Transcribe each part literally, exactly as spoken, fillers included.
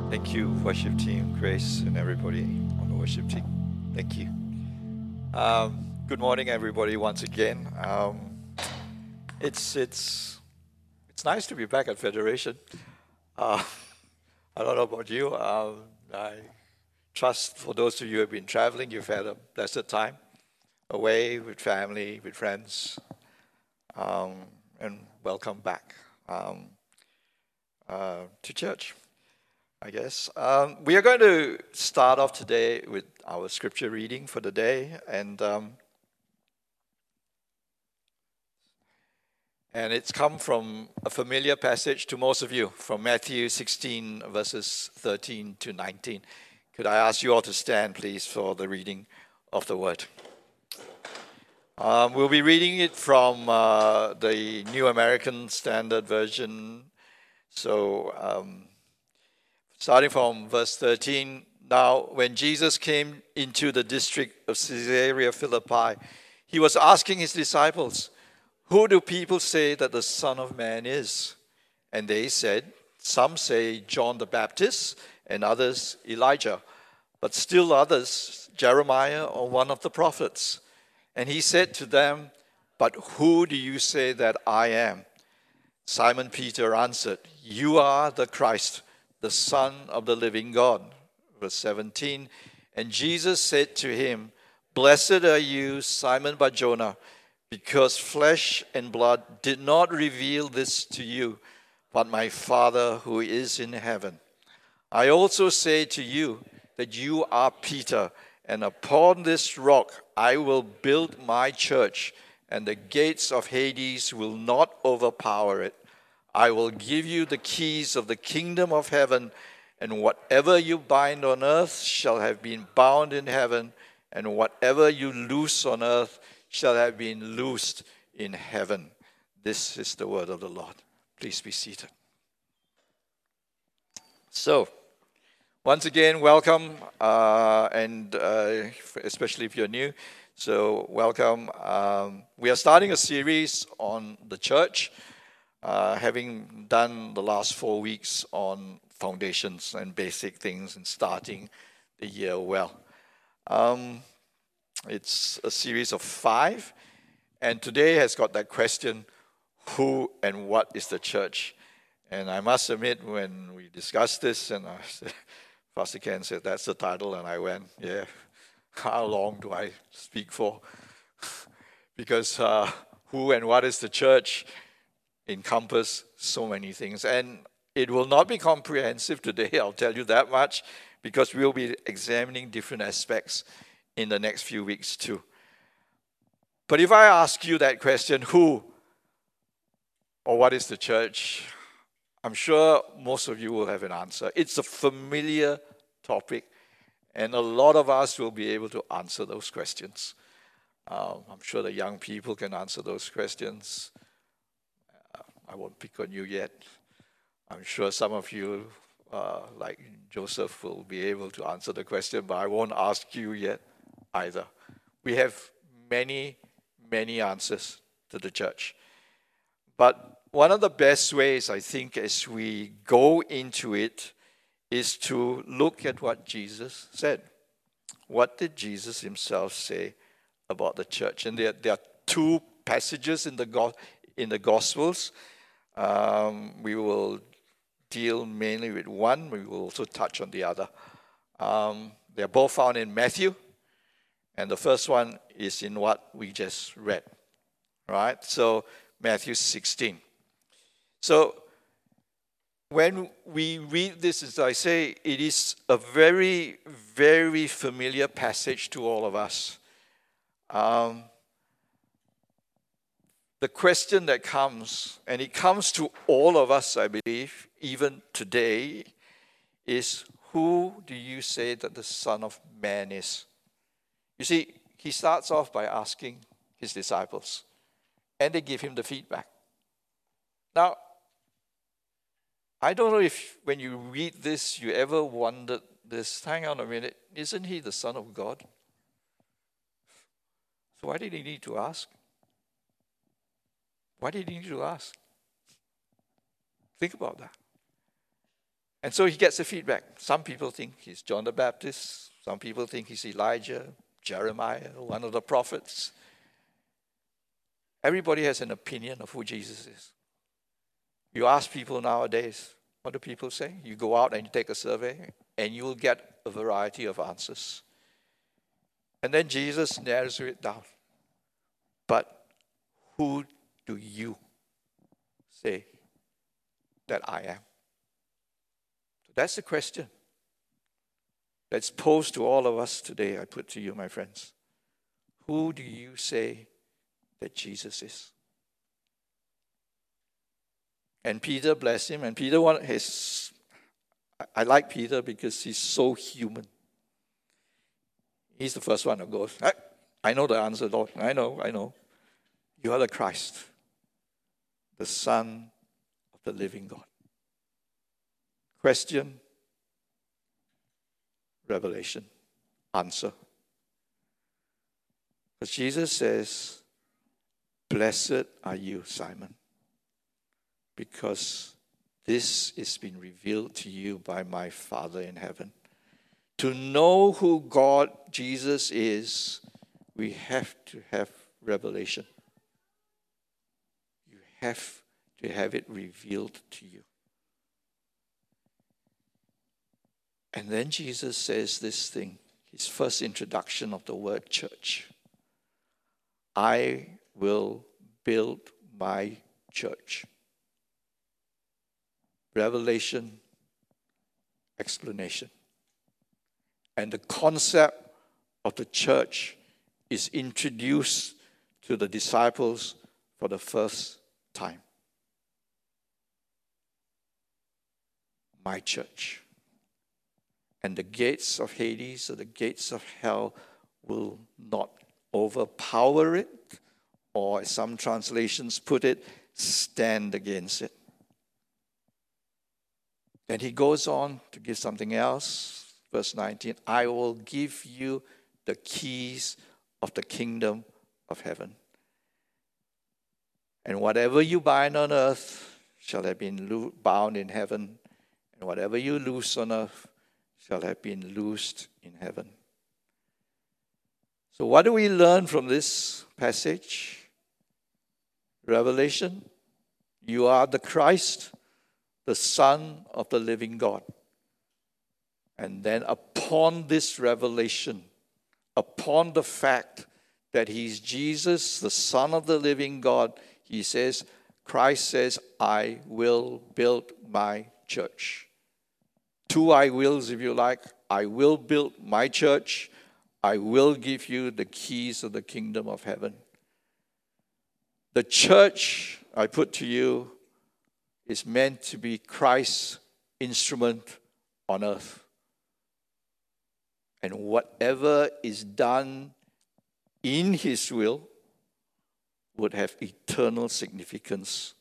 Thank you, worship team, Grace, and everybody on the worship team. Thank you. Um, good morning, everybody, once again. Um, it's it's it's nice to be back at Federation. Uh, I don't know about you. Um, I trust for those of you who have been traveling, you've had a blessed time away with family, with friends, um, and welcome back um, uh, to church, I guess. Um, we are going to start off today with our scripture reading for the day, and um, and it's come from a familiar passage to most of you, from Matthew sixteen, verses thirteen to nineteen. Could I ask you all to stand, please, for the reading of the word? Um, we'll be reading it from uh, the New American Standard Version. So, um, starting from verse thirteen, now when Jesus came into the district of Caesarea Philippi, he was asking his disciples, "Who do people say that the Son of Man is?" And they said, "Some say John the Baptist, and others Elijah, but still others Jeremiah or one of the prophets." And he said to them, "But who do you say that I am?" Simon Peter answered, "You are the Christ, the Son of the living God." Verse seventeen, and Jesus said to him, "Blessed are you, Simon Bar-Jonah, because flesh and blood did not reveal this to you, but my Father who is in heaven. I also say to you that you are Peter, and upon this rock I will build my church, and the gates of Hades will not overpower it. I will give you the keys of the kingdom of heaven, and whatever you bind on earth shall have been bound in heaven, and whatever you loose on earth shall have been loosed in heaven." This is the word of the Lord. Please be seated. So, once again, welcome, uh, and uh, especially if you're new. So, welcome. Um, we are starting a series on the church, uh, having done the last four weeks on foundations and basic things and starting the year well. Um, it's a series of five, and today has got that question, who and what is the church? And I must admit, when we discussed this, and I said, Pastor Ken said, "That's the title," and I went, yeah, how long do I speak for? Because uh, who and what is the church encompass so many things. And it will not be comprehensive today, I'll tell you that much, because we'll be examining different aspects in the next few weeks too. But if I ask you that question, who or what is the church? I'm sure most of you will have an answer. It's a familiar topic, and a lot of us will be able to answer those questions. Um, I'm sure the young people can answer those questions. Uh, I won't pick on you yet. I'm sure some of you, uh, like Joseph, will be able to answer the question, but I won't ask you yet either. We have many, many answers to the church. But one of the best ways, I think, as we go into it, is to look at what Jesus said. What did Jesus himself say about the church? And there, there are two passages in the go- in the Gospels. Um, we will deal mainly with one. We will also touch on the other. Um, they're both found in Matthew, and the first one is in what we just read. Right? So Matthew sixteen. So when we read this, as I say, it is a very, very familiar passage to all of us. Um, the question that comes, and it comes to all of us, I believe, even today, is, who do you say that the Son of Man is? You see, he starts off by asking his disciples, and they give him the feedback. Now, I don't know if when you read this, you ever wondered this, hang on a minute, isn't he the Son of God? So why did he need to ask? Why did he need to ask? Think about that. And so he gets the feedback. Some people think he's John the Baptist. Some people think he's Elijah, Jeremiah, one of the prophets. Everybody has an opinion of who Jesus is. You ask people nowadays, what do people say? You go out and you take a survey, and you will get a variety of answers. And then Jesus narrows it down. But who do you say that I am? So that's the question that's posed to all of us today, I put to you, my friends. Who do you say that Jesus is? And Peter, bless him, and Peter, one, his, I like Peter because he's so human. He's the first one who goes, I, I know the answer, Lord. I know, I know. You are the Christ, the Son of the living God. Question, revelation, answer. Because Jesus says, blessed are you, Simon, because this is been revealed to you by my Father in heaven. To know who God, Jesus is, we have to have revelation. You have to have it revealed to you. And then Jesus says this thing, his first introduction of the word church. I will build my church. Revelation, explanation. And the concept of the church is introduced to the disciples for the first time. My church. And the gates of Hades or the gates of hell will not overpower it, or as some translations put it, stand against it. Then he goes on to give something else. Verse nineteen, I will give you the keys of the kingdom of heaven. And whatever you bind on earth shall have been bound in heaven, and whatever you loose on earth shall have been loosed in heaven. So what do we learn from this passage? Revelation, you are the Christ, the Son of the living God. And then upon this revelation, upon the fact that he's Jesus, the Son of the living God, he says, Christ says, I will build my church. Two I wills, if you like. I will build my church. I will give you the keys of the kingdom of heaven. The church, I put to you, is meant to be Christ's instrument on earth. And whatever is done in his will would have eternal significance.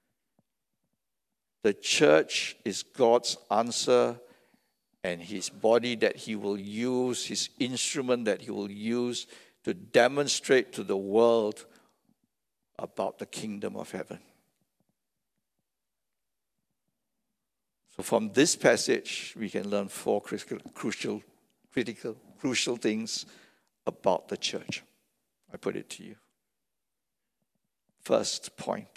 The church is God's answer and his body that he will use, his instrument that he will use to demonstrate to the world about the kingdom of heaven. So from this passage, we can learn four critical, crucial, critical, crucial things about the church. I put it to you. First point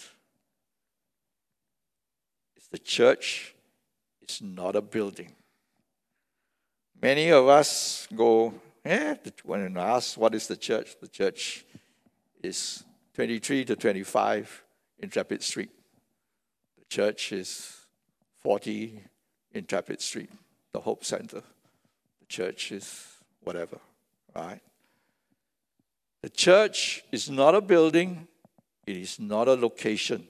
is the church is not a building. Many of us go, eh, when I ask what is the church, the church is twenty-three to twenty-five Intrepid Street. The church is forty Intrepid Street, the Hope Center. The church is whatever, right? The church is not a building. It is not a location.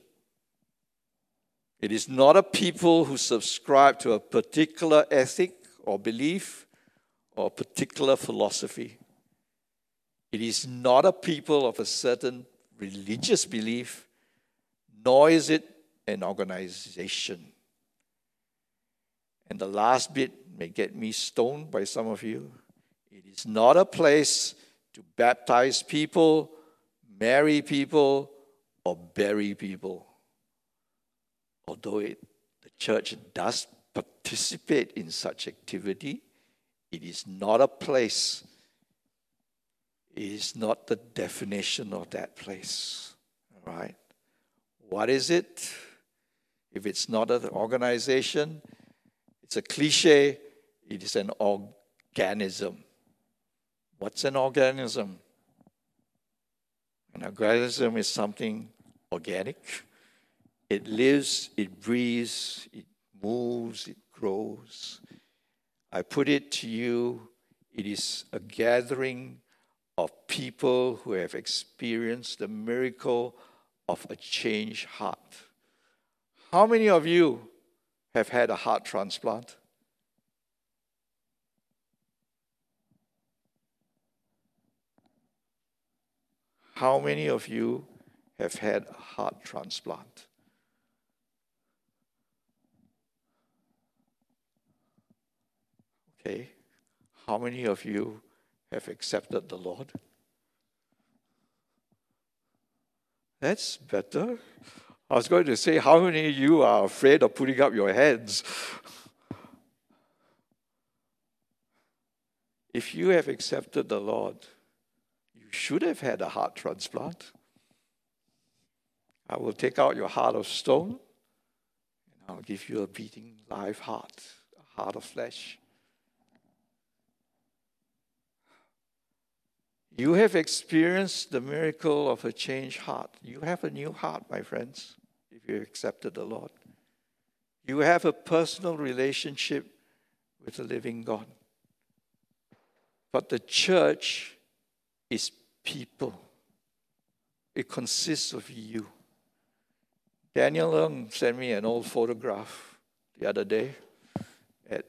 It is not a people who subscribe to a particular ethic or belief or a particular philosophy. It is not a people of a certain religious belief, nor is it an organization. And the last bit may get me stoned by some of you. It is not a place to baptize people, marry people, or bury people. Although it, the church does participate in such activity. It is not a place. It is not the definition of that place. All right? What is it? If it's not an organization, it's a cliche, it is an organism. What's an organism? An organism is something organic. It lives, it breathes, it moves, it grows. I put it to you, it is a gathering of people who have experienced the miracle of a changed heart. How many of you have had a heart transplant? How many of you have had a heart transplant? Okay. How many of you have accepted the Lord? That's better. I was going to say, how many of you are afraid of putting up your hands? If you have accepted the Lord, you should have had a heart transplant. I will take out your heart of stone, and I'll give you a beating live heart, a heart of flesh. You have experienced the miracle of a changed heart. You have a new heart, my friends, if you accepted the Lord. You have a personal relationship with the living God. But the church is people. It consists of you. Daniel Leung sent me an old photograph the other day at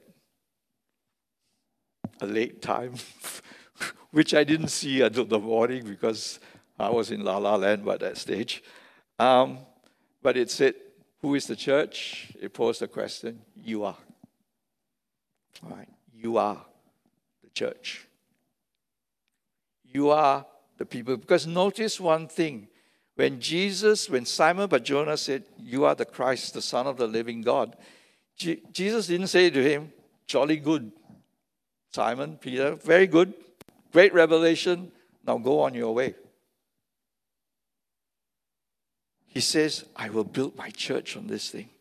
a late time, which I didn't see until the morning because I was in La La Land by that stage. Um, but it said, who is the church? It posed the question, you are. All right, you are the church. You are the people. Because notice one thing. When Jesus, when Simon Bar-Jonah said, you are the Christ, the Son of the living God, G- Jesus didn't say to him, jolly good, Simon, Peter, very good, great revelation, now go on your way. He says, I will build my church on this thing.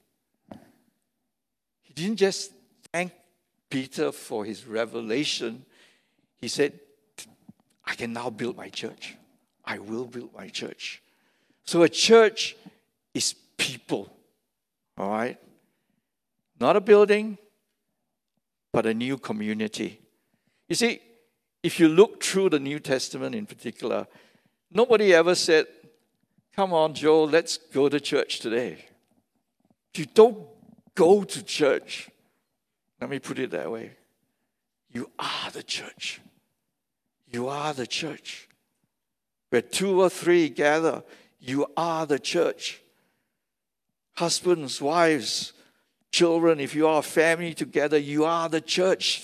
He didn't just thank Peter for his revelation. He said, I can now build my church. I will build my church. So a church is people, all right? Not a building, but a new community. You see, if you look through the New Testament in particular, nobody ever said, come on, Joe, let's go to church today. You don't go to church. Let me put it that way. You are the church. You are the church. Where two or three gather, you are the church. Husbands, wives, children, if you are a family together, you are the church.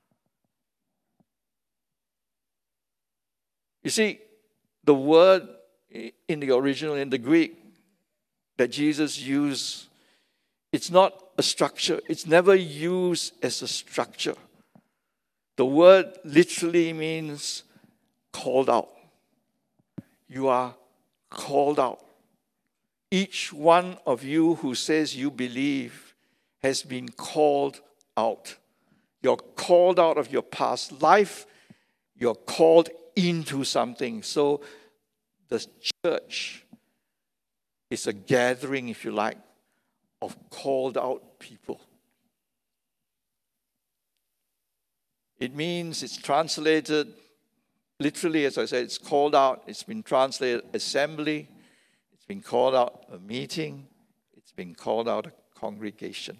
You see, the word in the original, in the Greek, that Jesus used, it's not a structure. It's never used as a structure. The word literally means called out. You are called out. Each one of you who says you believe has been called out. You're called out of your past life. You're called into something. So the church is a gathering, if you like, of called out people. It means it's translated, literally, as I said, it's called out. It's been translated assembly. It's been called out a meeting. It's been called out a congregation.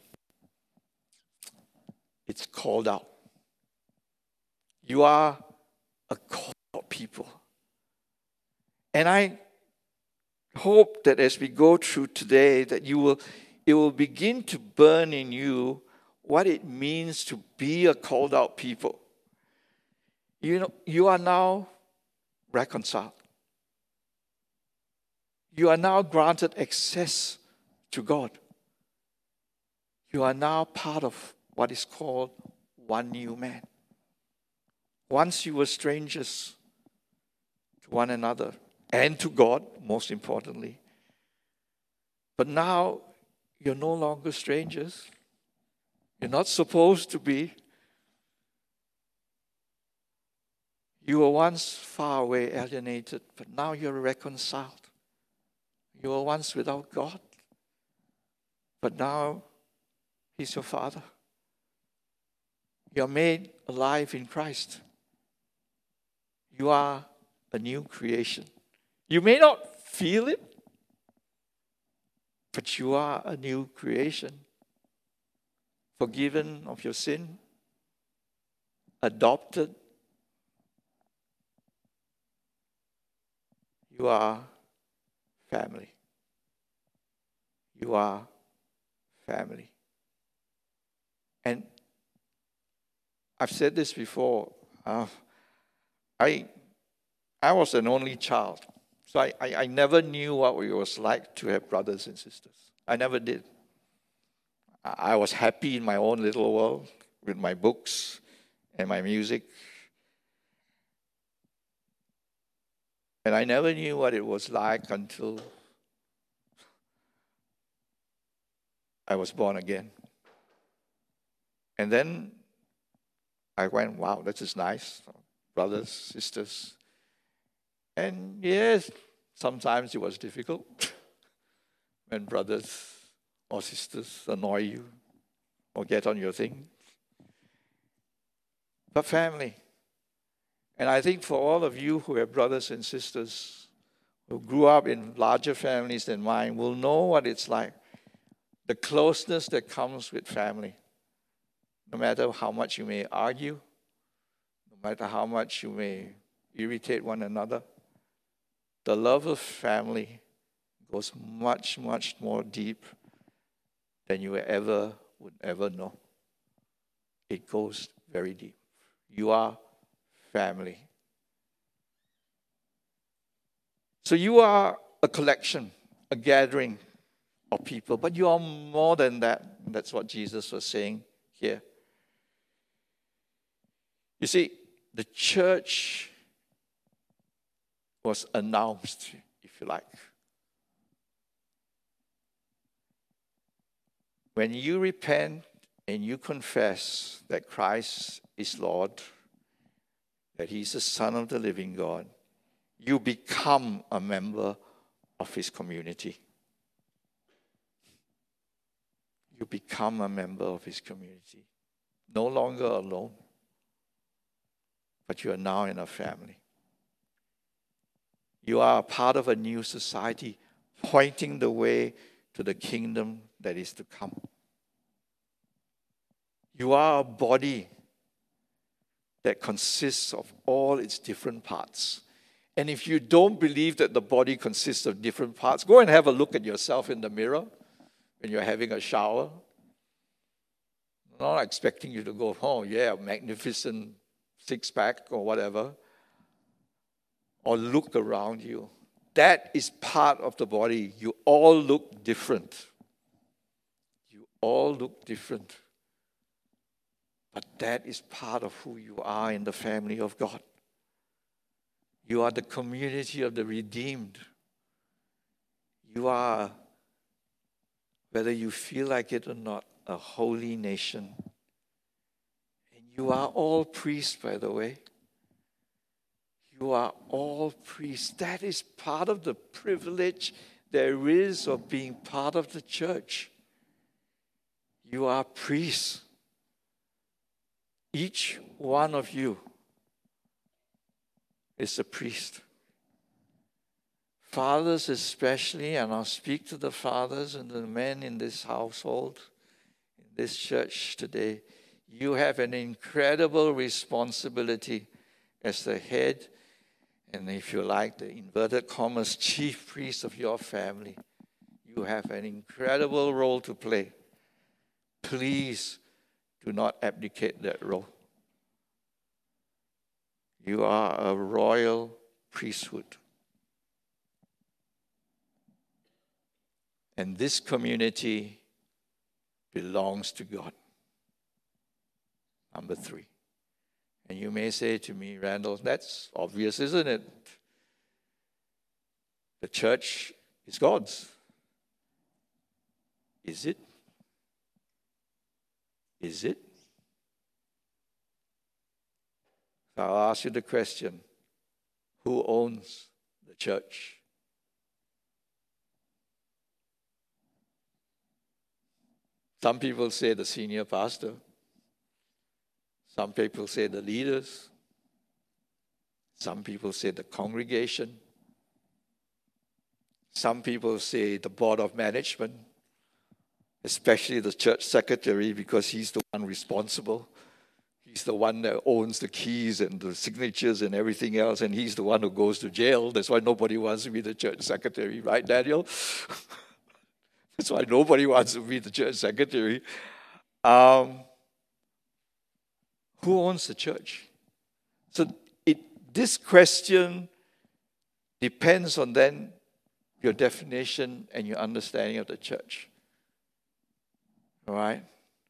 It's called out. You are a called out people. And I hope that as we go through today, that you will, it will begin to burn in you what it means to be a called out people. You know, you are now reconciled. You are now granted access to God. You are now part of what is called one new man. Once you were strangers to one another and to God, most importantly. But now you're no longer strangers. You're not supposed to be. You were once far away, alienated, but now you're reconciled. You were once without God, but now He's your Father. You're made alive in Christ. You are a new creation. You may not feel it, but you are a new creation. Forgiven of your sin, adopted. You are family. You are family. And I've said this before. Uh, I I was an only child. So I, I, I never knew what it was like to have brothers and sisters. I never did. I was happy in my own little world with my books and my music. And I never knew what it was like until I was born again. And then I went, wow, this is nice. Brothers, sisters. And yes, sometimes it was difficult when brothers or sisters annoy you or get on your thing. But family. And I think for all of you who have brothers and sisters who grew up in larger families than mine will know what it's like. The closeness that comes with family. No matter how much you may argue, no matter how much you may irritate one another, the love of family goes much, much more deep than you ever would ever know. It goes very deep. You are family. So you are a collection, a gathering of people, but you are more than that. That's what Jesus was saying here. You see, the church was announced, if you like. When you repent and you confess that Christ is Lord, that He's the Son of the living God, you become a member of His community. You become a member of His community. No longer alone, but you are now in a family. You are a part of a new society, pointing the way to the kingdom that is to come. You are a body that consists of all its different parts. And if you don't believe that the body consists of different parts, go and have a look at yourself in the mirror when you're having a shower. I'm not expecting you to go, oh yeah, magnificent six-pack or whatever. Or look around you. That is part of the body. You all look different. You all look different. But that is part of who you are in the family of God. You are the community of the redeemed. You are, whether you feel like it or not, a holy nation. And you are all priests, by the way. You are all priests. That is part of the privilege there is of being part of the church. You are priests. Each one of you is a priest. Fathers especially, and I'll speak to the fathers and the men in this household, in this church today. You have an incredible responsibility as the head, and if you like, the inverted commas, chief priest of your family. You have an incredible role to play. Please do not abdicate that role. You are a royal priesthood. And this community belongs to God. Number three. And you may say to me, Randall, that's obvious, isn't it? The church is God's. Is it? Is it? So I'll ask you the question, who owns the church? Some people say the senior pastor. Some people say the leaders. Some people say the congregation. Some people say the board of management, especially the church secretary, because he's the one responsible. He's the one that owns the keys and the signatures and everything else, and he's the one who goes to jail. That's why nobody wants to be the church secretary, right, Daniel? That's why nobody wants to be the church secretary. Um, who owns the church? So it, this question depends on then your definition and your understanding of the church. All right?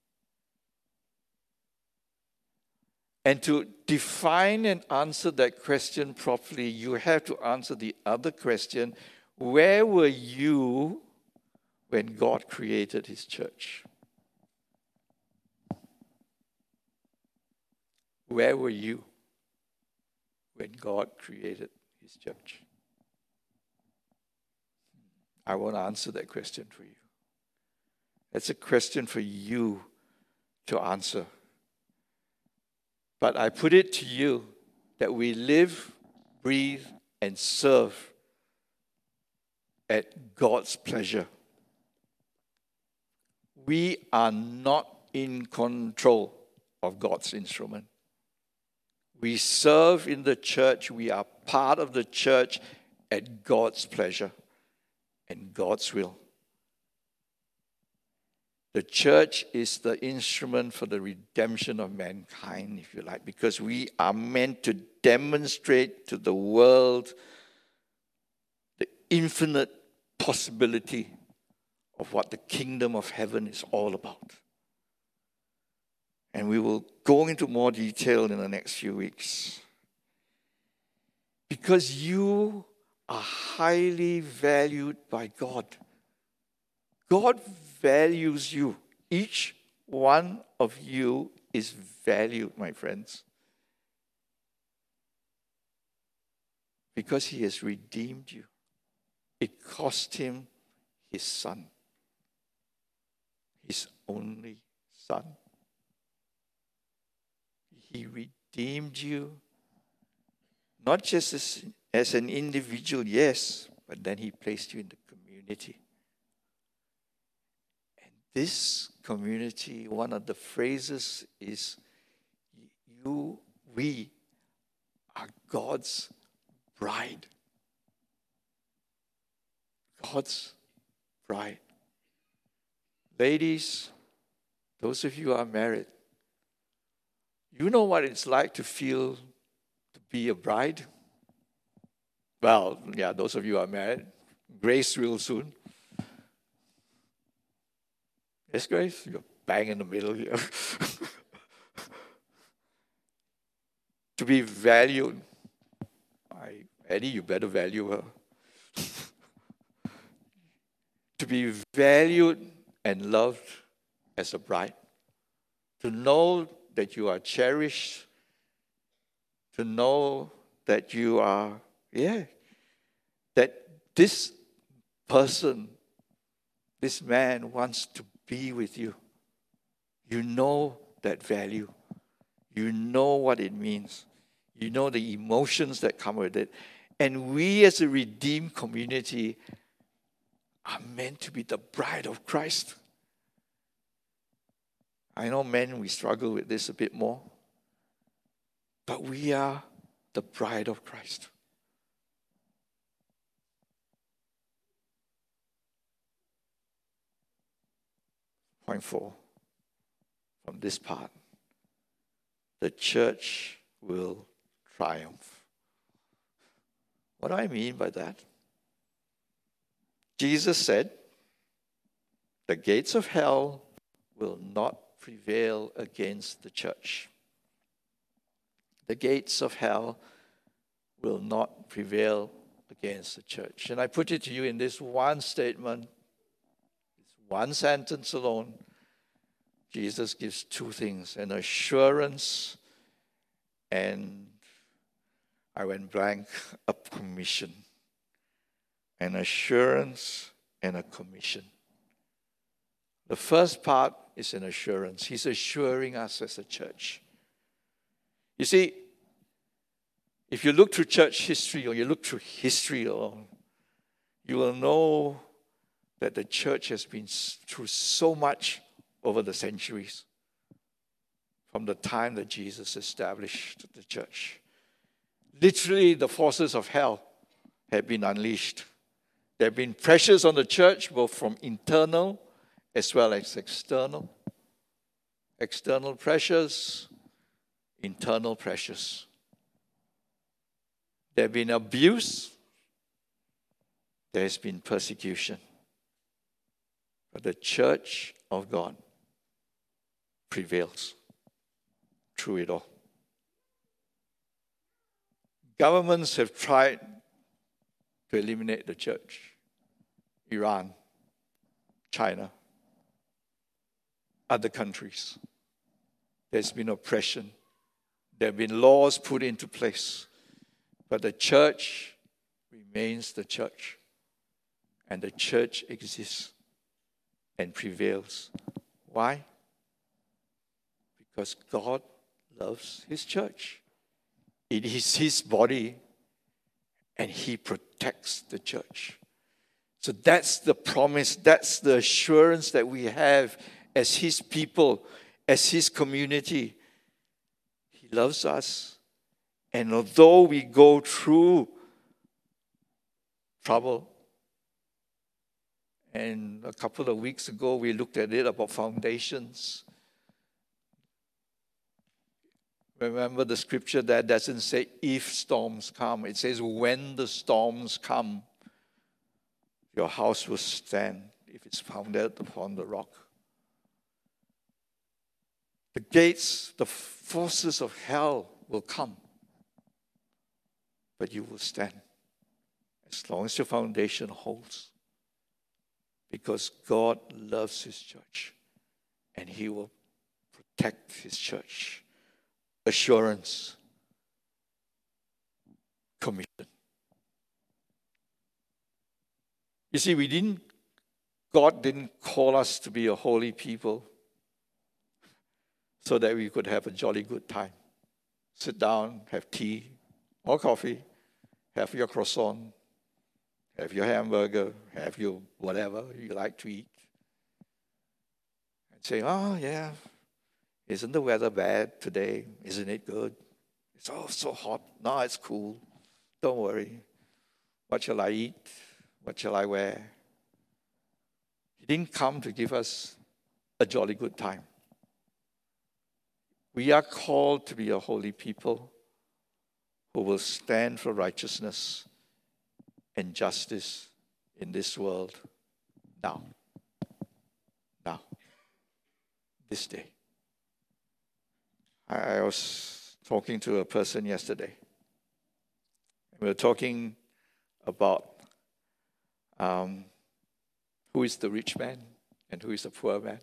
And to define and answer that question properly, you have to answer the other question, where were you when God created his church? Where were you when God created his church? I won't answer that question for you. That's a question for you to answer. But I put it to you that we live, breathe, and serve at God's pleasure. We are not in control of God's instrument. We serve in the church. We are part of the church at God's pleasure and God's will. The church is the instrument for the redemption of mankind, if you like, because we are meant to demonstrate to the world the infinite possibility of what the kingdom of heaven is all about. And we will go into more detail in the next few weeks. Because you are highly valued by God. God values you. Each one of you is valued, my friends. Because he has redeemed you. It cost him his son. His only son. He redeemed you, not just as, as an individual, yes, but then he placed you in the community. And this community, one of the phrases is, you, we are God's bride. God's bride. Ladies, those of you who are married, you know what it's like to feel to be a bride? Well, yeah, those of you who are married, Grace will soon. Yes, Grace? You're bang in the middle here. To be valued. I, Eddie, you better value her. To be valued and loved as a bride. To know that you are cherished, to know that you are, yeah, that this person, this man wants to be with you. You know that value. You know what it means. You know the emotions that come with it. And we as a redeemed community are meant to be the bride of Christ. I know men, we struggle with this a bit more. But we are the bride of Christ. Point four, from this part, the church will triumph. What do I mean by that? Jesus said, the gates of hell will not prevail against the church. The gates of hell will not prevail against the church. And I put it to you in this one statement, this one sentence alone. Jesus gives two things, an assurance and, I went blank, a commission. An assurance and a commission. The first part is an assurance. He's assuring us as a church. You see, if you look through church history or you look through history alone, you will know that the church has been through so much over the centuries from the time that Jesus established the church. Literally, the forces of hell have been unleashed. There have been pressures on the church, both from internal as well as external. External pressures, internal pressures. There have been abuse. There has been persecution. But the church of God prevails through it all. Governments have tried to eliminate the church. Iran, China, other countries. There's been oppression. There have been laws put into place. But the church remains the church. And the church exists and prevails. Why? Because God loves His church. It is His body, and He protects the church. So that's the promise, that's the assurance that we have as His people, as His community. He loves us. And although we go through trouble, and a couple of weeks ago we looked at it about foundations. Remember the scripture that doesn't say if storms come. It says when the storms come, your house will stand if it's founded upon the rock. The gates, the forces of hell will come. But you will stand as long as your foundation holds. Because God loves His church. And He will protect His church. Assurance. Commission. You see, we didn't, God didn't call us to be a holy people so that we could have a jolly good time. Sit down, have tea or coffee, have your croissant, have your hamburger, have your whatever you like to eat. And say, oh yeah, isn't the weather bad today? Isn't it good? It's oh so hot. No, it's cool. Don't worry. What shall I eat? What shall I wear? He didn't come to give us a jolly good time. We are called to be a holy people who will stand for righteousness and justice in this world now. Now. This day. I was talking to a person yesterday. We were talking about um, who is the rich man and who is the poor man.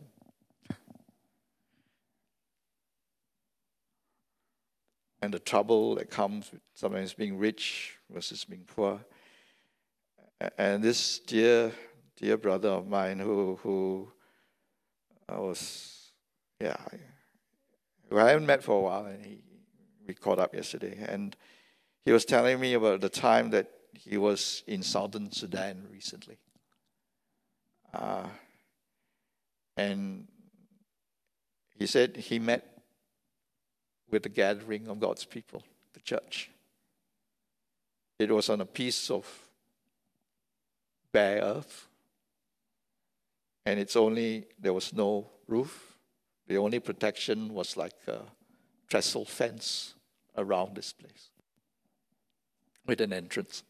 And the trouble that comes with sometimes being rich versus being poor. And this dear, dear brother of mine who, who I was, yeah, who I haven't met for a while, and he, we caught up yesterday. And he was telling me about the time that he was in Southern Sudan recently. Uh, and he said he met with the gathering of God's people, the church. It was on a piece of bare earth. And it's only, there was no roof. The only protection was like a trestle fence around this place with an entrance.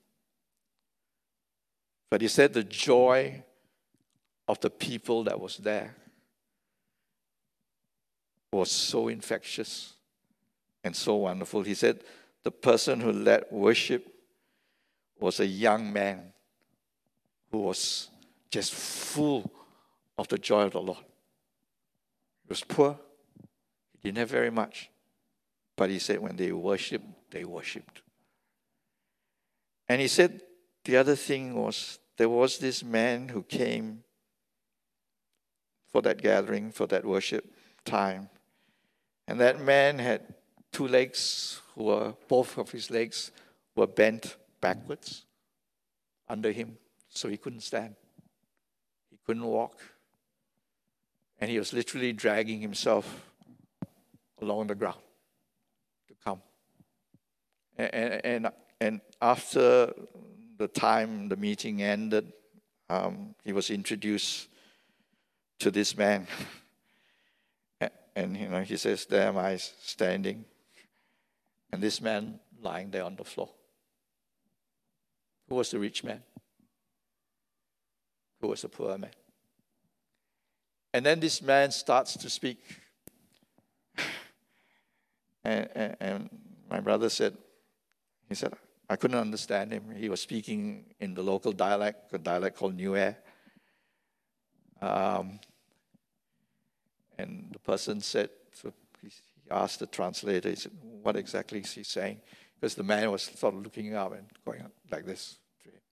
But he said the joy of the people that was there was so infectious and so wonderful. He said the person who led worship was a young man who was just full of the joy of the Lord. He was poor. He didn't have very much. But he said when they worshiped, they worshiped. And he said the other thing was there was this man who came for that gathering, for that worship time. And that man had two legs, who were, both of his legs were bent backwards under him, so he couldn't stand. He couldn't walk. And he was literally dragging himself along the ground to come. And, and, and after the time the meeting ended, um, he was introduced to this man. And you know, he says, there am I standing, and this man lying there on the floor. Who was the rich man? Who was the poor man? And then this man starts to speak. And, and, and my brother said, he said, I couldn't understand him. He was speaking in the local dialect, a dialect called New Air. Um, and the person said, so he asked the translator, he said, what exactly is he saying? Because the man was sort of looking up and going like this to him.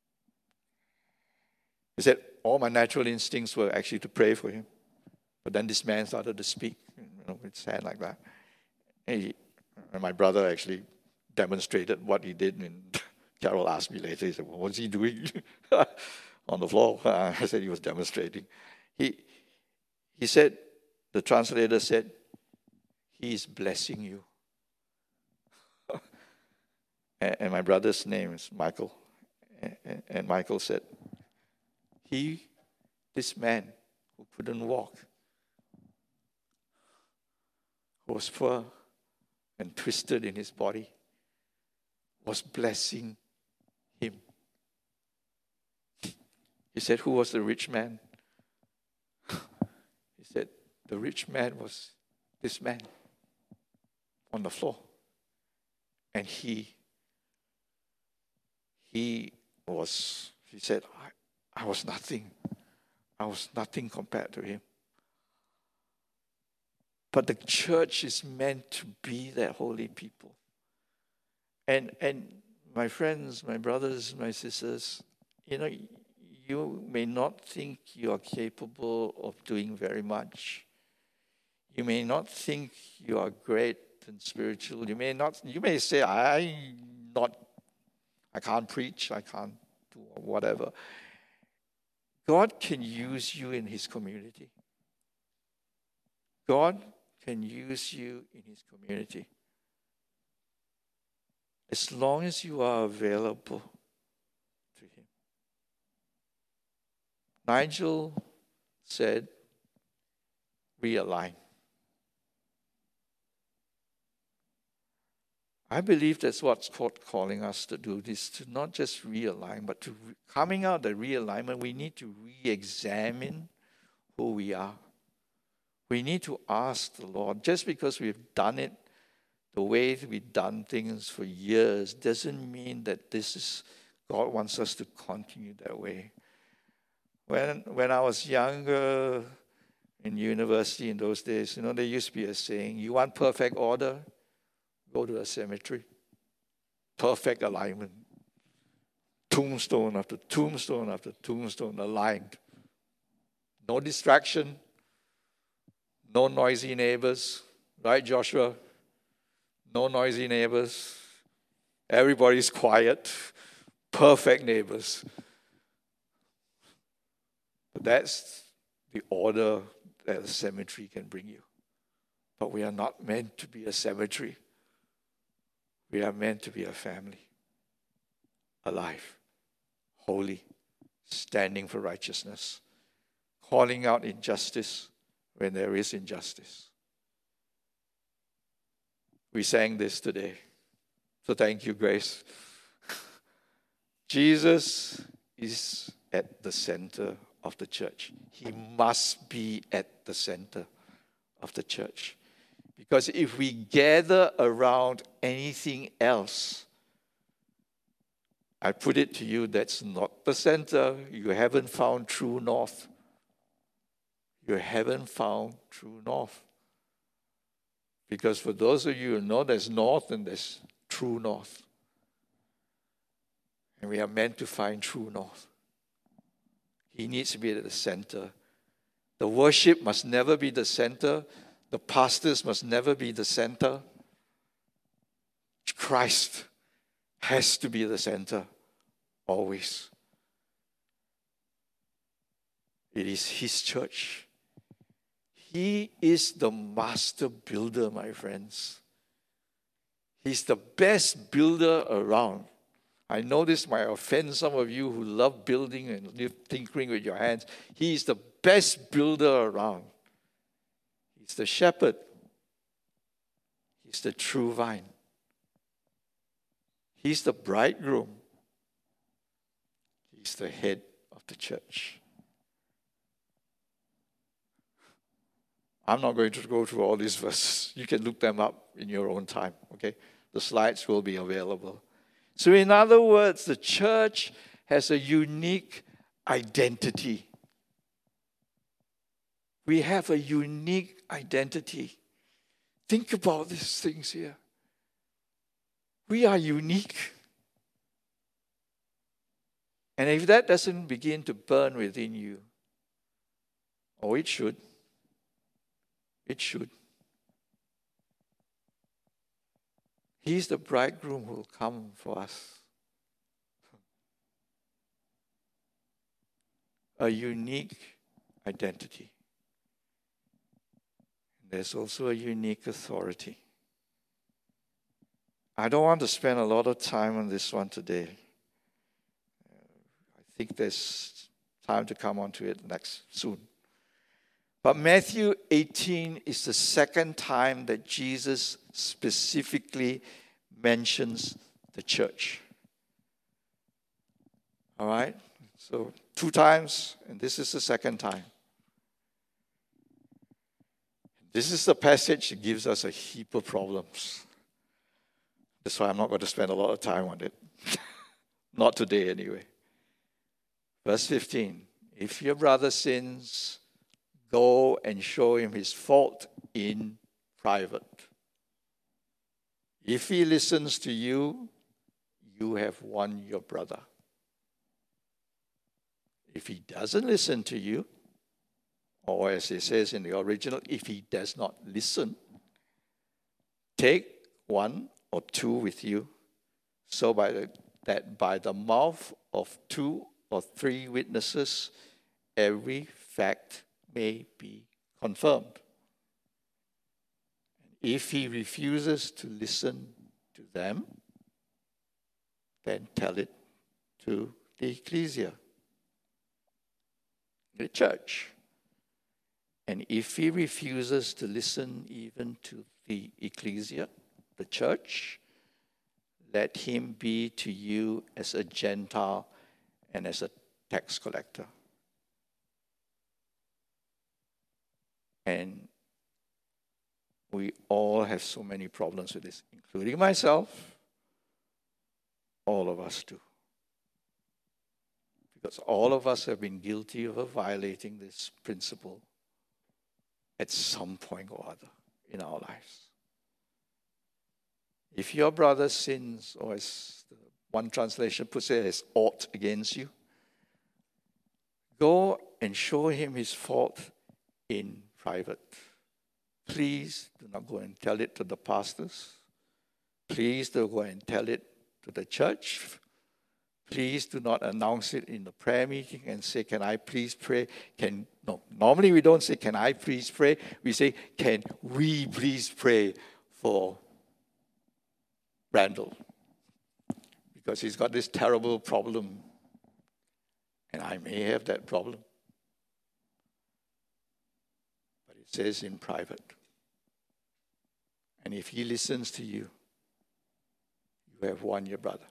He said, all my natural instincts were actually to pray for him. But then this man started to speak, you know, with his hand like that. And, he, and my brother actually demonstrated what he did. And Carol asked me later, he said, well, what's he doing on the floor? Uh, I said he was demonstrating. He, he said, the translator said, he is blessing you. and, and my brother's name is Michael. And, and Michael said, he, this man who couldn't walk, who was poor and twisted in his body, was blessing him. He said, who was the rich man? He said, the rich man was this man on the floor. And he, he was, he said, I, I was nothing. I was nothing compared to him. But the church is meant to be that holy people. And and my friends, my brothers, my sisters, you know, you may not think you are capable of doing very much. You may not think you are great and spiritual. You may not. You may say, "I not, I can't preach. I can't do whatever." God can use you in His community. God can use you in His community. As long as you are available to Him. Nigel said, realign. I believe that's what's calling us to do, is to not just realign, but to re- coming out of the realignment, we need to re-examine who we are. We need to ask the Lord, just because we've done it the way we've done things for years doesn't mean that this is, God wants us to continue that way. When when I was younger in university in those days, you know, there used to be a saying, you want perfect order? Go to a cemetery. Perfect alignment. Tombstone after tombstone after tombstone aligned. No distraction. No noisy neighbors. Right, Joshua? No noisy neighbors. Everybody's quiet. Perfect neighbors. But that's the order that a cemetery can bring you. But we are not meant to be a cemetery. We are meant to be a family. Alive. Holy. Standing for righteousness. Calling out injustice when there is injustice. We sang this today. So thank you, Grace. Jesus is at the center of the church. He must be at the center of the church. Because if we gather around anything else, I put it to you, that's not the center. You haven't found true north. You haven't found true north. Because for those of you who know there's north and there's true north. And we are meant to find true north. He needs to be at the center. The worship must never be the center. The pastors must never be the center. Christ has to be the center, always. It is His church. He is the master builder, my friends. He's the best builder around. I know this might offend some of you who love building and live tinkering with your hands. He is the best builder around. He's the shepherd. He's the true vine. He's the bridegroom. He's the head of the church. I'm not going to go through all these verses. You can look them up in your own time, okay? The slides will be available. So in other words, the church has a unique identity. We have a unique identity. Think about these things here. We are unique. And if that doesn't begin to burn within you, oh, it should. It should. He's the bridegroom who will come for us. A unique identity. There's also a unique authority. I don't want to spend a lot of time on this one today. I think there's time to come on to it next soon. But Matthew eighteen is the second time that Jesus specifically mentions the church. All right? So two times, and this is the second time. This is the passage that gives us a heap of problems. That's why I'm not going to spend a lot of time on it. Not today, anyway. Verse fifteen. If your brother sins, go and show him his fault in private. If he listens to you, you have won your brother. If he doesn't listen to you, or as it says in the original, if he does not listen, take one or two with you, so by the, that by the mouth of two or three witnesses, every fact may be confirmed. If he refuses to listen to them, then tell it to the ecclesia, the church. And if he refuses to listen even to the ecclesia, the church, let him be to you as a Gentile and as a tax collector. And we all have so many problems with this, including myself. All of us do. Because all of us have been guilty of violating this principle at some point or other in our lives. If your brother sins, or as one translation puts it, has aught against you, go and show him his fault in private. Please do not go and tell it to the pastors. Please don't go and tell it to the church. Please do not announce it in the prayer meeting and say, can I please pray? Can no, normally we don't say, can I please pray? We say, can we please pray for Randall? Because he's got this terrible problem. And I may have that problem. But it says in private. And if he listens to you, you have won your brother.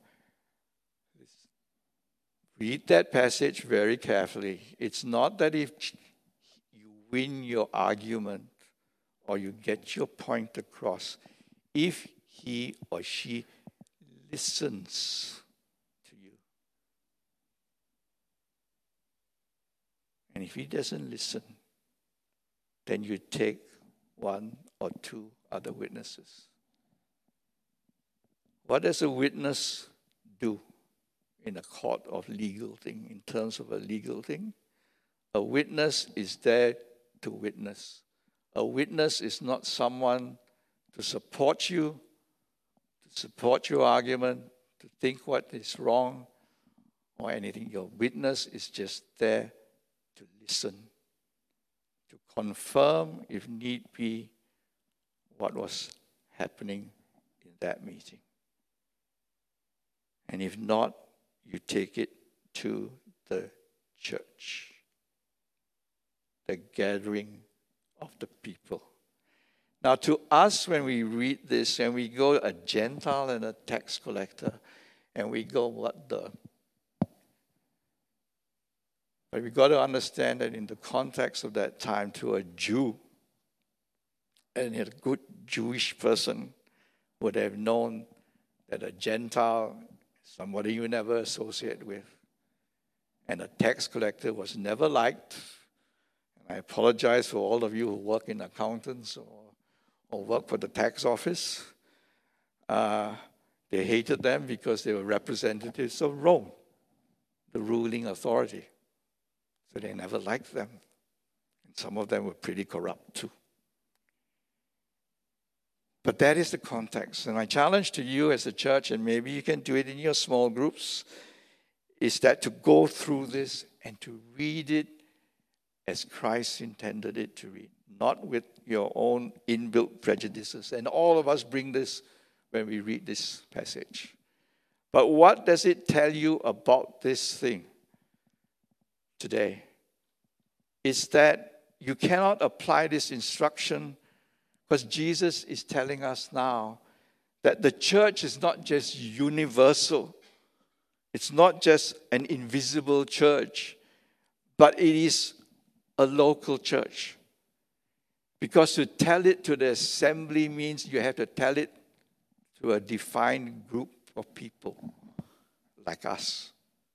Read that passage very carefully. It's not that if you win your argument or you get your point across if he or she listens to you. And if he doesn't listen, then you take one or two other witnesses. What does a witness do in a court of legal thing, in terms of a legal thing? A witness is there to witness. A witness is not someone to support you, to support your argument, to think what is wrong or anything. Your witness is just there to listen, to confirm, if need be, what was happening in that meeting. And if not, you take it to the church, the gathering of the people. Now, to us, when we read this, and we go a Gentile and a tax collector, and we go, what the? But we've got to understand that in the context of that time, to a Jew, and a good Jewish person would have known that a Gentile, somebody you never associate with, and a tax collector was never liked. And I apologize for all of you who work in accountants or, or work for the tax office. Uh, they hated them because they were representatives of Rome, the ruling authority. So they never liked them. And some of them were pretty corrupt too. But that is the context. And my challenge to you as a church, and maybe you can do it in your small groups, is that to go through this and to read it as Christ intended it to read, not with your own inbuilt prejudices. And all of us bring this when we read this passage. But what does it tell you about this thing today? Is that you cannot apply this instruction, because Jesus is telling us now that the church is not just universal. It's not just an invisible church, but it is a local church. Because to tell it to the assembly means you have to tell it to a defined group of people like us.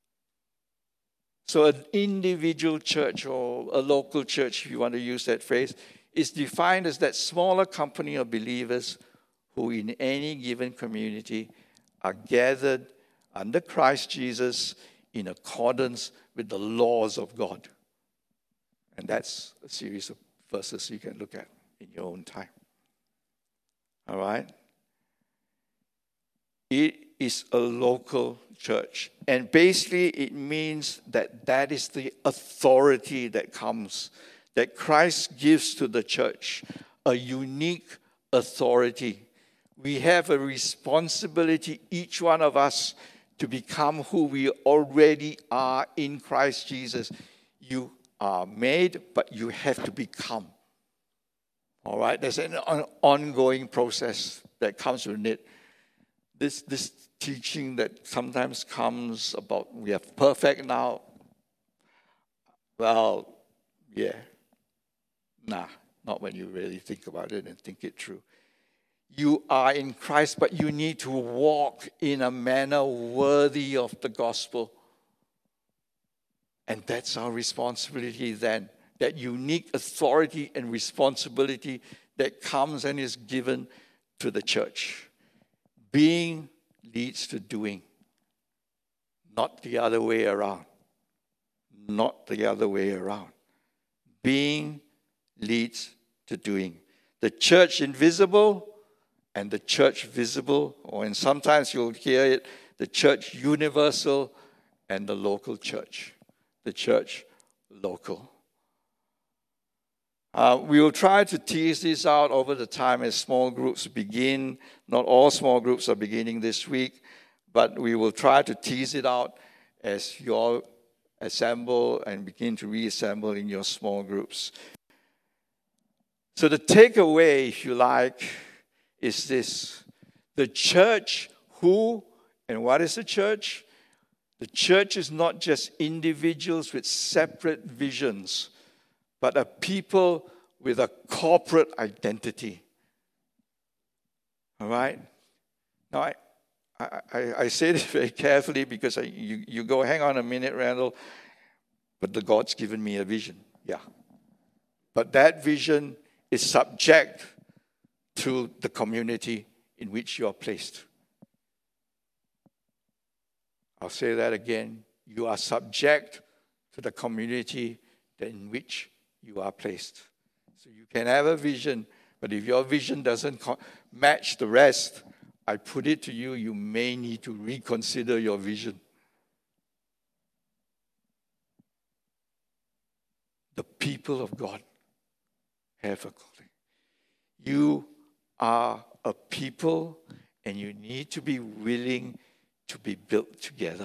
So an individual church or a local church, if you want to use that phrase, is defined as that smaller company of believers who in any given community are gathered under Christ Jesus in accordance with the laws of God. And that's a series of verses you can look at in your own time. All right? It is a local church. And basically it means that that is the authority that comes, that Christ gives to the church, a unique authority. We have a responsibility, each one of us, to become who we already are in Christ Jesus. You are made, but you have to become. All right? There's an ongoing process that comes with it. This, this teaching that sometimes comes about we are perfect now. Well, yeah. Nah, not when you really think about it and think it through. You are in Christ, but you need to walk in a manner worthy of the gospel. And that's our responsibility then. That unique authority and responsibility that comes and is given to the church. Being leads to doing. Not the other way around. Not the other way around. Being leads to doing. The church invisible and the church visible, or and sometimes you'll hear it, the church universal and the local church. The church local. Uh, we will try to tease this out over the time as small groups begin. Not all small groups are beginning this week, but we will try to tease it out as you all assemble and begin to reassemble in your small groups. So the takeaway, if you like, is this. The church who, and what is the church? The church is not just individuals with separate visions, but a people with a corporate identity. All right? Now, I, I, I say this very carefully because I, you, you go, hang on a minute, Randall, but the God's given me a vision. Yeah. But that vision is subject to the community in which you are placed. I'll say that again. You are subject to the community in which you are placed. So you can have a vision, but if your vision doesn't co- match the rest, I put it to you, you may need to reconsider your vision. The people of God have a calling. You are a people, and you need to be willing to be built together.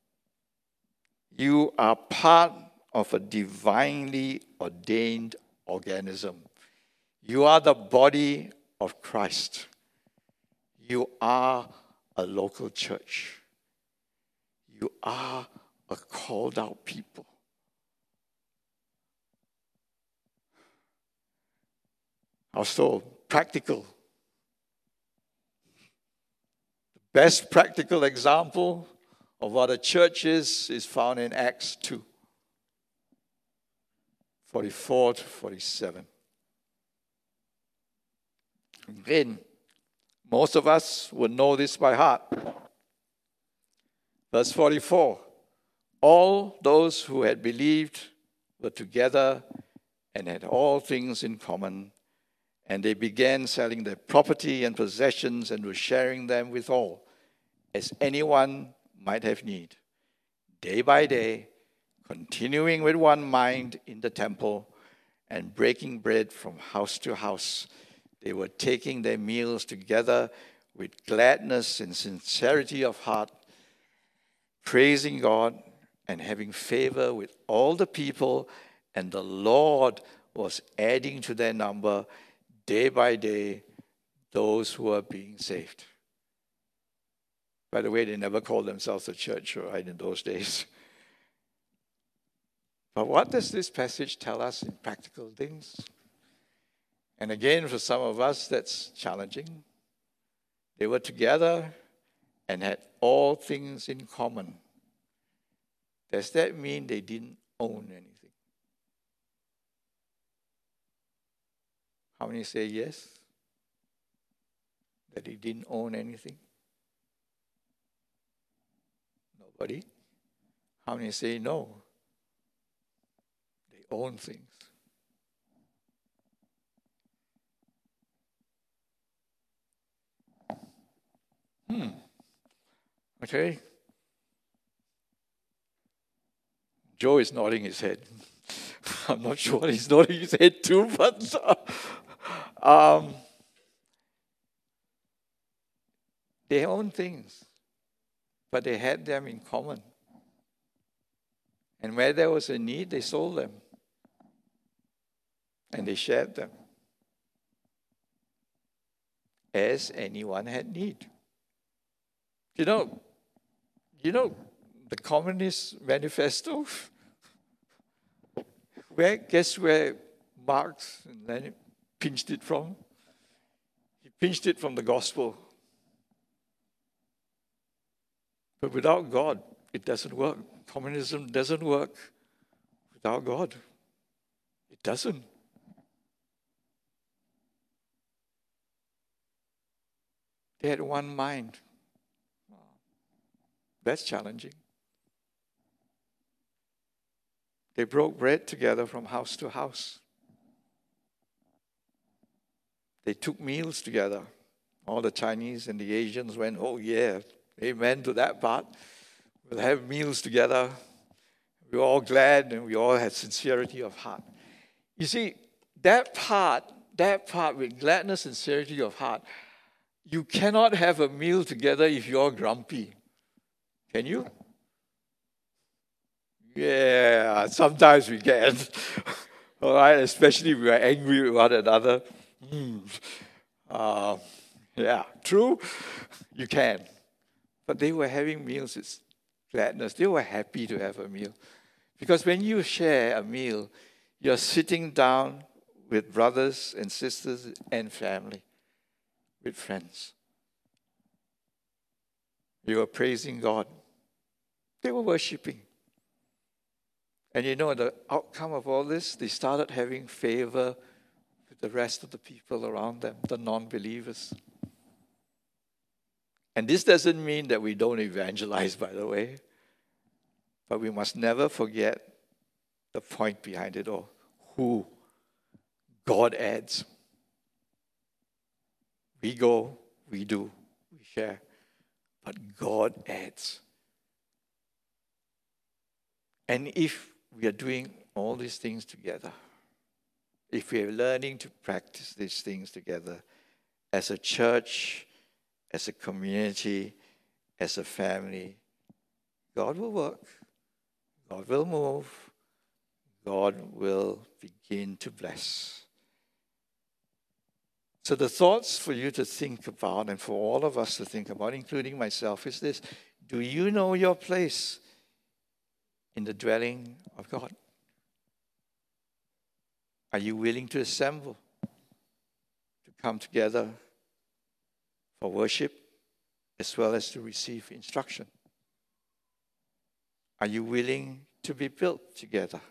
You are part of a divinely ordained organism. You are the body of Christ. You are a local church. You are a called out people. Also, practical. The best practical example of what a church is is found in Acts two, forty-four to forty-seven. Again, most of us would know this by heart. Verse forty-four, all those who had believed were together and had all things in common, and they began selling their property and possessions and were sharing them with all, as anyone might have need. Day by day, continuing with one mind in the temple and breaking bread from house to house, they were taking their meals together with gladness and sincerity of heart, praising God and having favor with all the people, and the Lord was adding to their number day by day those who are being saved. By the way, they never called themselves a church, right, in those days. But what does this passage tell us in practical things? And again, for some of us, that's challenging. They were together and had all things in common. Does that mean they didn't own anything? How many say yes? That they didn't own anything? Nobody? How many say no? They own things. Hmm. Okay. Joe is nodding his head. I'm not sure what he's nodding his head to, but um, they own things, but they had them in common. And where there was a need, they sold them. And they shared them as anyone had need. You know, you know the Communist Manifesto? Where, guess where Marx and Lenin pinched it from? He pinched it from the gospel. But without God, it doesn't work. Communism doesn't work without God. It doesn't. They had one mind. That's challenging. They broke bread together from house to house. They took meals together. All the Chinese and the Asians went, oh yeah, amen to that part. We'll have meals together. We were all glad and we all had sincerity of heart. You see, that part, that part with gladness and sincerity of heart, you cannot have a meal together if you're grumpy. Can you? Yeah, sometimes we can. All right, especially if we are angry with one another. Mm. Uh, yeah, true, you can. But they were having meals with gladness. They were happy to have a meal. Because when you share a meal, you're sitting down with brothers and sisters and family, with friends. You were praising God. They were worshiping. And you know, the outcome of all this, they started having favor with the rest of the people around them, the non-believers. And this doesn't mean that we don't evangelize, by the way. But we must never forget the point behind it all. Who God adds. We go, we do, we share. But God adds. And if we are doing all these things together, if we are learning to practice these things together as a church, as a community, as a family, God will work. God will move. God will begin to bless. So the thoughts for you to think about, and for all of us to think about, including myself, is this. Do you know your place in the dwelling of God? Are you willing to assemble, to come together for worship, as well as to receive instruction? Are you willing to be built together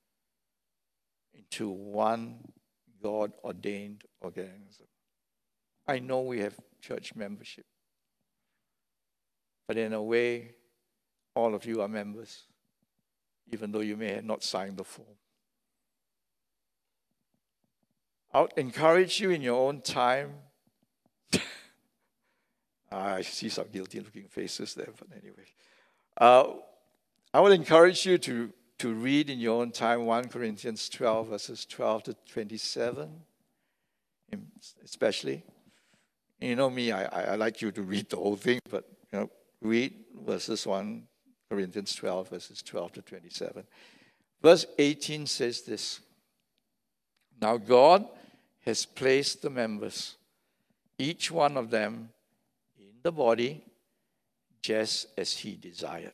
into one God-ordained organism? I know we have church membership, but in a way, all of you are members, even though you may have not signed the form. I would encourage you in your own time. I see some guilty-looking faces there, but anyway. Uh, I would encourage you to, to read in your own time First Corinthians twelve, verses twelve to twenty-seven, especially. You know me, I, I like you to read the whole thing, but you know, read verses First Corinthians twelve, verses twelve to twenty-seven. Verse eighteen says this. Now God has placed the members, each one of them, in the body, just as He desired.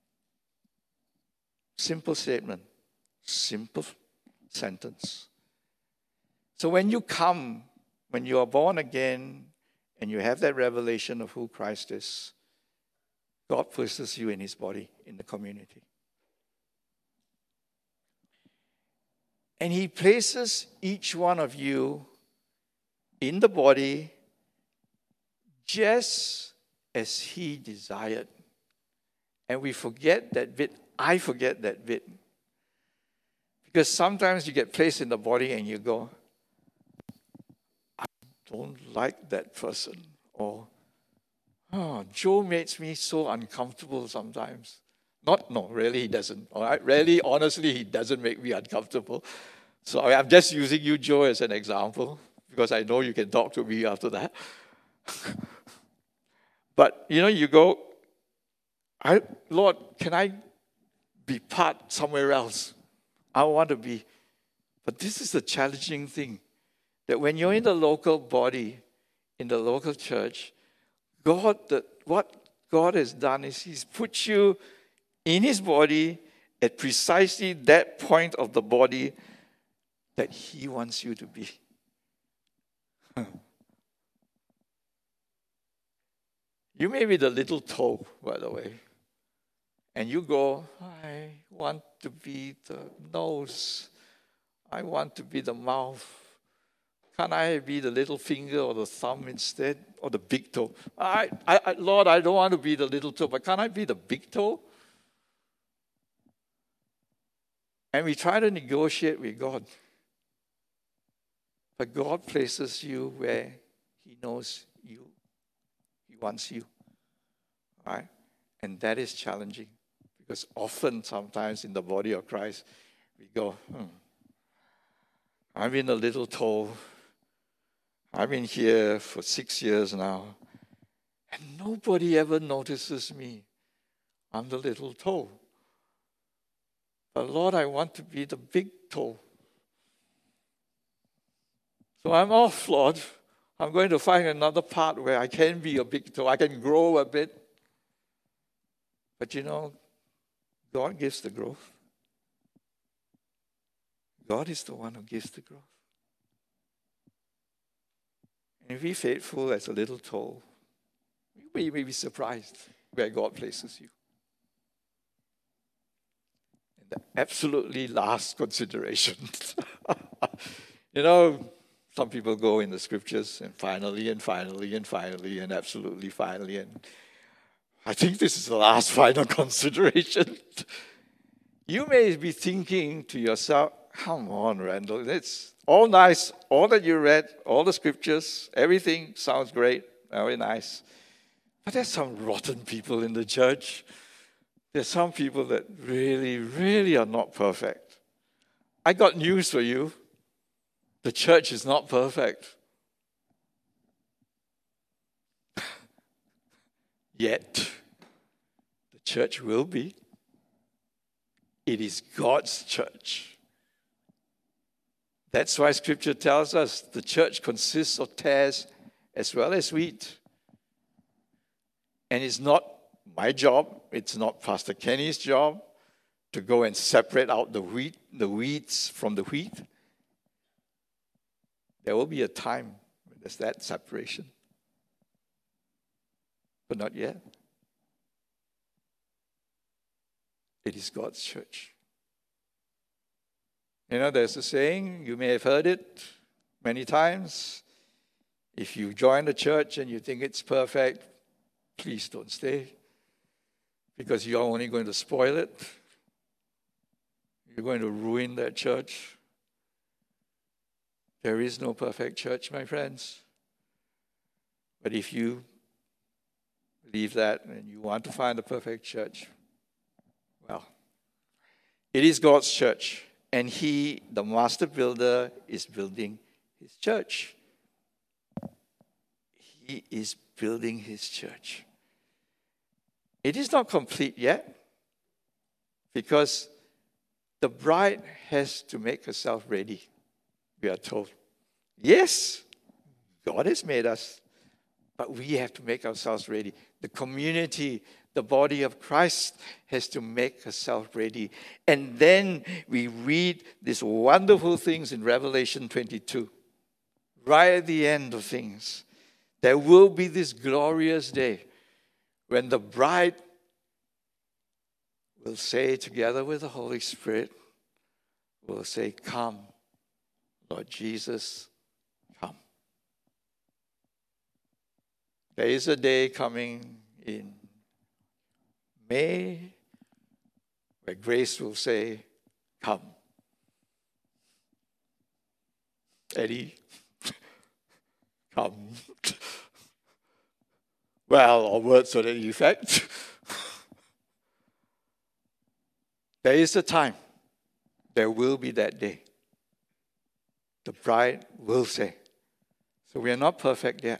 Simple statement, simple sentence. So when you come, when you are born again, and you have that revelation of who Christ is, God places you in His body, in the community. And He places each one of you in the body just as He desired. And we forget that bit. I forget that bit. Because sometimes you get placed in the body and you go, I don't like that person. Or, oh, Joe makes me so uncomfortable sometimes. Not, no, really he doesn't. All right? Really, honestly, he doesn't make me uncomfortable. So I'm just using you, Joe, as an example, because I know you can talk to me after that. But, you know, you go, I, Lord, can I be part somewhere else? I want to be. But this is the challenging thing, that when you're in the local body, in the local church, God, the, what God has done is He's put you in His body at precisely that point of the body that He wants you to be. You may be the little toe, by the way. And you go, I want to be the nose. I want to be the mouth. Can't I be the little finger or the thumb instead? Or the big toe? I, I, I, Lord, I don't want to be the little toe, but can't I be the big toe? And we try to negotiate with God. But God places you where He knows you. He wants you. Right? And that is challenging. Because often, sometimes in the body of Christ, we go, hmm, I've been a little toe. I've been here for six years now. And nobody ever notices me. I'm the little toe. But Lord, I want to be the big toe. So I'm off, Lord. I'm going to find another part where I can be a big toe. I can grow a bit. But you know, God gives the growth. God is the one who gives the growth. And if you're faithful as a little toll, you may, you may be surprised where God places you. And the absolutely last consideration. You know, some people go in the scriptures and finally and finally and finally and absolutely finally. And I think this is the last final consideration. You may be thinking to yourself, come on, Randall, it's all nice, all that you read, all the scriptures, everything sounds great, very nice. But there's some rotten people in the church. There's some people that really, really are not perfect. I got news for you. The church is not perfect. Yet, the church will be. It is God's church. That's why Scripture tells us the church consists of tares as well as wheat. And it's not my job, it's not Pastor Kenny's job to go and separate out the wheat, the weeds from the wheat. There will be a time when there's that separation. But not yet. It is God's church. You know, there's a saying, you may have heard it many times. If you join the church and you think it's perfect, please don't stay. Because you're only going to spoil it. You're going to ruin that church. There is no perfect church, my friends. But if you believe that and you want to find the perfect church, well, it is God's church. And He, the master builder, is building His church. He is building His church. It is not complete yet because the bride has to make herself ready, we are told. Yes, God has made us, but we have to make ourselves ready. The community, the body of Christ has to make herself ready. And then we read these wonderful things in Revelation twenty-two. Right at the end of things, there will be this glorious day when the bride will say together with the Holy Spirit, will say, come, Lord Jesus, come. There is a day coming in May where grace will say, come. Eddie, come. Well, or words to that effect. There is a time. There will be that day. The bride will say. So we are not perfect yet.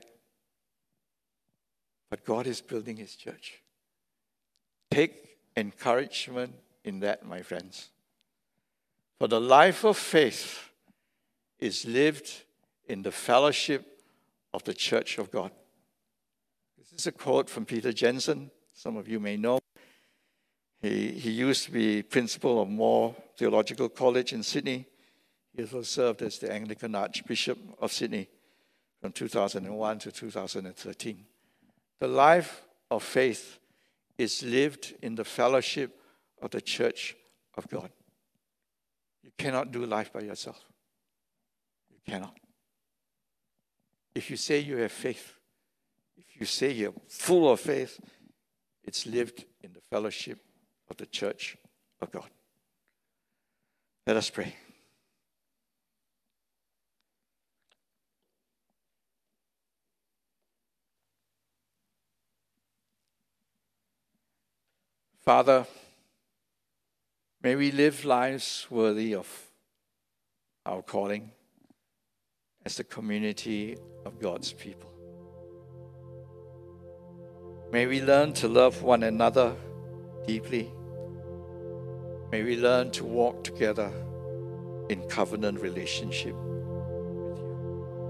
But God is building His church. Take encouragement in that, my friends. For the life of faith is lived in the fellowship of the church of God. This is a quote from Peter Jensen. Some of you may know. He, he used to be principal of Moore Theological College in Sydney. He also served as the Anglican Archbishop of Sydney from two thousand one to two thousand thirteen. The life of faith is lived in the fellowship of the church of God. You cannot do life by yourself. You cannot. If you say you have faith, if you say you're full of faith, it's lived in the fellowship of the church of God. Let us pray. Father, may we live lives worthy of our calling as the community of God's people. May we learn to love one another deeply. May we learn to walk together in covenant relationship with you.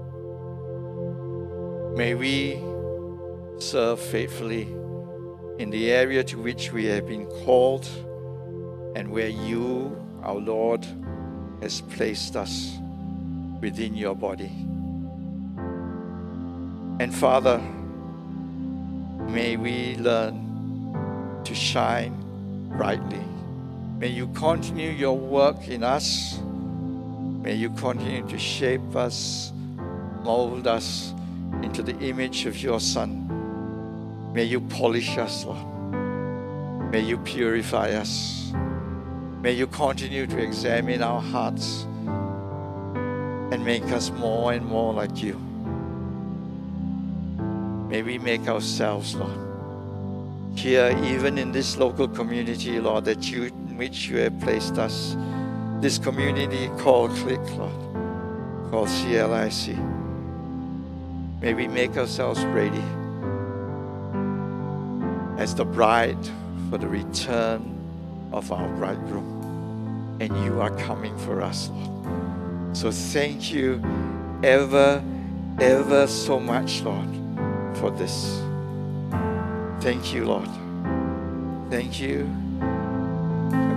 May we serve faithfully in the area to which we have been called and where you, our Lord, has placed us within your body. And Father, may we learn to shine brightly. May you continue your work in us. May you continue to shape us, mold us into the image of your Son. May you polish us, Lord. May you purify us. May you continue to examine our hearts and make us more and more like you. May we make ourselves, Lord, here, even in this local community, Lord, that you, in which you have placed us, this community called Click, Lord, called C L I C. May we make ourselves ready as the bride for the return of our bridegroom. And you are coming for us, Lord. So thank you ever, ever so much, Lord, for this. Thank you, Lord. Thank you.